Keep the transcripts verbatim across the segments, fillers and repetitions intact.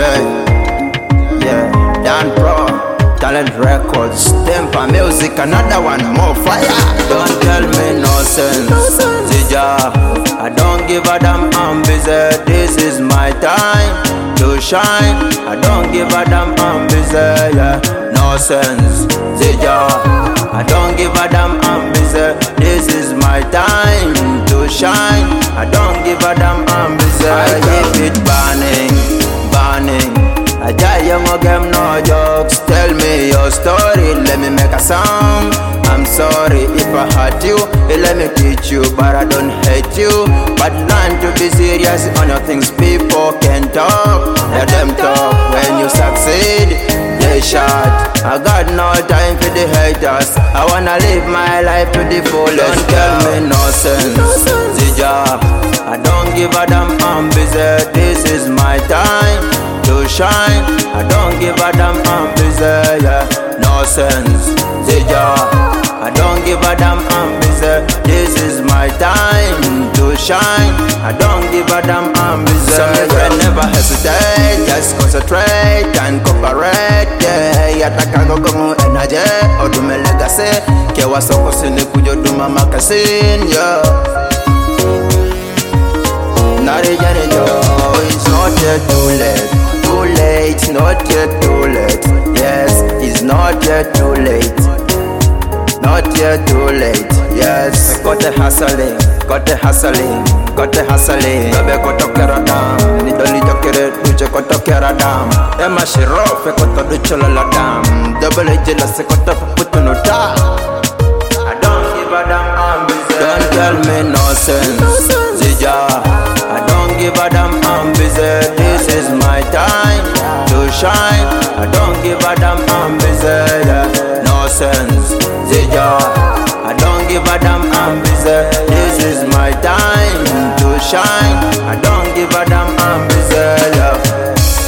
yeah, Dan Pro, Talent Records, Tempa Music, another one more fire. Don't tell me nonsense, Zija. I don't give a damn, I'm busy. This is my time to shine. I don't give a damn, I'm busy. Yeah, nonsense, Zija. I don't give a damn, I'm busy. This is my time to shine. I don't give a damn, I'm busy. I keep it burning, burning. I die young again, no jokes. Tell me your story, let me make a song. I'm sorry if I hurt you, let me teach you, but I don't hate you. But learn to be serious on your things. People can talk, let them talk. When you succeed, they shout. I got no time for the haters. I wanna live my life to the fullest. Don't tell me nonsense, Zija. I don't give a damn, I'm busy. This is my time to shine. I don't give a damn, I'm busy. Yeah, nonsense, Zija. I don't give a damn, I'm busy. This is my time to shine. I don't give a damn, I'm busy. So my friend never hesitate, just concentrate and cooperate. Yeah, yataka gogo energy or do me legacy. Kewa soko sini kujo do mama kasin. Yeah, Narijani jo, it's not yet too late. Too late, not yet too late. Yes, it's not yet too late. Not yet too late, yes. Got the hustling, got the hustling, got the hustling. Babe koto keradam, ni doli jokere duche koto keradam. Ema shirofe koto duche laladam. Double ejela se koto puputu no ta. I don't give a damn, I'm busy. Don't tell me nonsense, Zija. I don't give a damn, I'm busy. This is my time to shine. I don't give a damn, I'm busy. Yeah, nonsense, Zija. I don't give a damn, I'm busy. This is my time to shine. I don't give a damn, I'm busy. Yeah.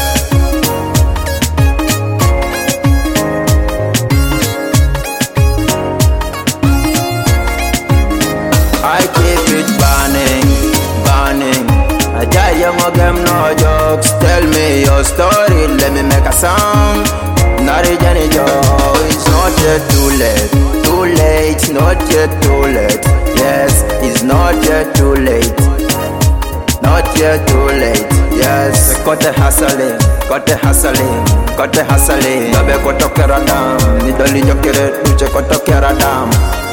I keep it burning, burning. I die young again, no jokes. Tell me your story, let me make a song. Narijani jo, it's not yet too late. Too late, not yet too late. Yes, it's not yet too late. Not yet too late. Yes, got the hustling, got the hustling, got the hustling. Babe koto keradam, ni doli jokere duche koto keradam.